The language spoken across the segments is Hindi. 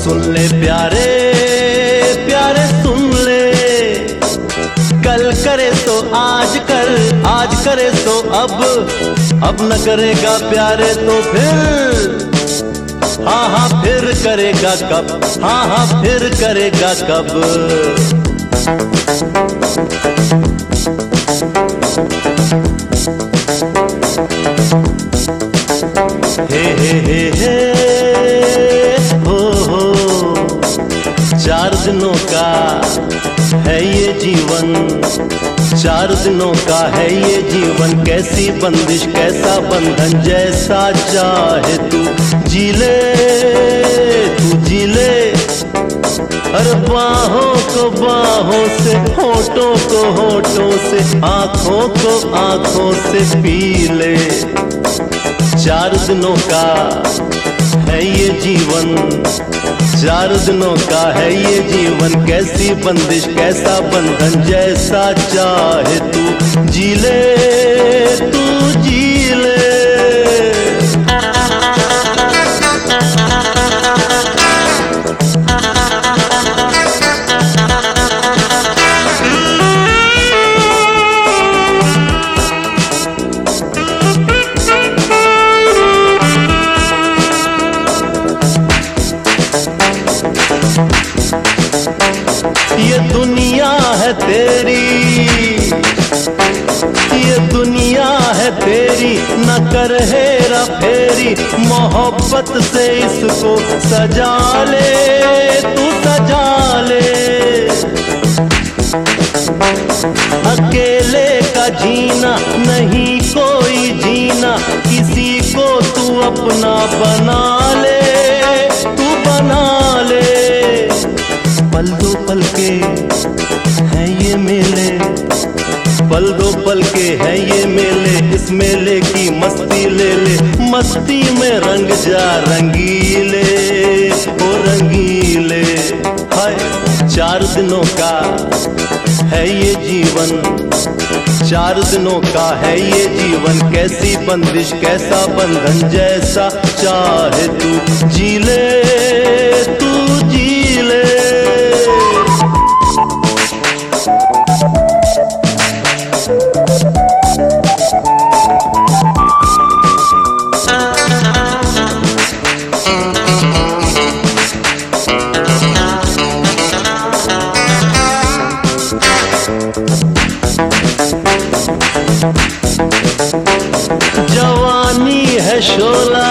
सुन ले प्यारे प्यारे सुन ले, कल करे तो आज कर, आज करे तो अब न करेगा प्यारे तो फिर, हाँ हाँ फिर करेगा कब, हाँ हाँ फिर करेगा कब। हे हो 4 दिनों का है ये जीवन, 4 दिनों का है ये जीवन, कैसी बंदिश कैसा बंधन, जैसा चाहे तू जी ले, तू जी ले। हर बाहों को बाहों से, होठों को होठों से, आंखों को आंखों से पी ले। 4 दिनों का है ये जीवन, 4 दिनों का है ये जीवन, कैसी बंदिश कैसा बंधन, जैसा चाहे तू जी ले, तू जी ले। ये दुनिया है तेरी, ये दुनिया है तेरी, न कर हेरा फेरी, मोहब्बत से इसको सजा ले, तू सजा ले। अकेले का जीना नहीं कोई जीना, किसी को तू अपना बना ले, तू बना ले। पल दो पल के हैं ये मेले, पल दो पल के हैं ये मेले, इस मेले की मस्ती ले ले, मस्ती में रंग जा रंगीले, ओ रंगीले। हाय 4 दिनों का है ये जीवन, 4 दिनों का है ये जीवन, कैसी बंदिश कैसा बंधन, जैसा चाहे तू जी ले, तू जी ले। जवानी है शोला,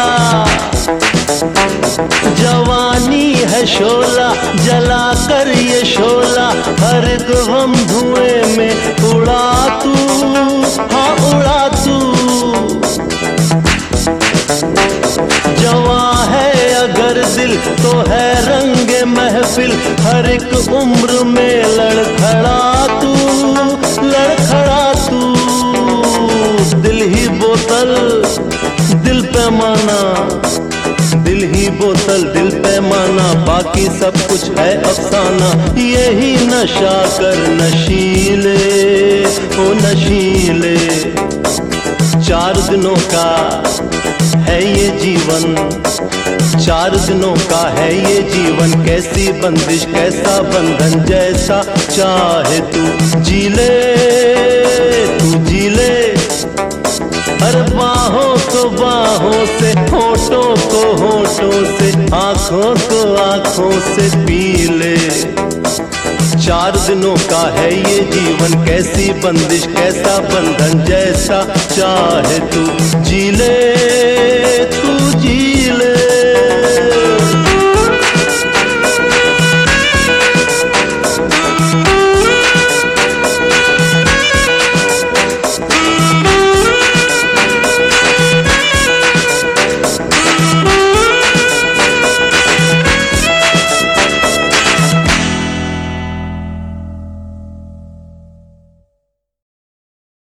जवानी है शोला, जला कर ये शोला, हर गम धुएं में उड़ा तू, हाँ उड़ा तू। जवां है अगर दिल तो है रंगे महफिल, हर एक उम्र में लड़खड़ा तू, लड़खड़ा तू। दिल ही बोतल दिल पैमाना, दिल ही बोतल दिल पैमाना, बाकी सब कुछ है अफसाना, यही नशा कर नशीले, ओ नशीले। 4 दिनों का है ये जीवन, 4 दिनों का है ये जीवन, कैसी बंदिश कैसा बंधन, जैसा चाहे तू जी ले, तू जी ले। हर बाहों को बाहों से, होठों को होठों से, आंखों को आंखों से पी ले। 4 दिनों का है ये जीवन, कैसी बंदिश कैसा बंधन, जैसा चाहे तू जी ले।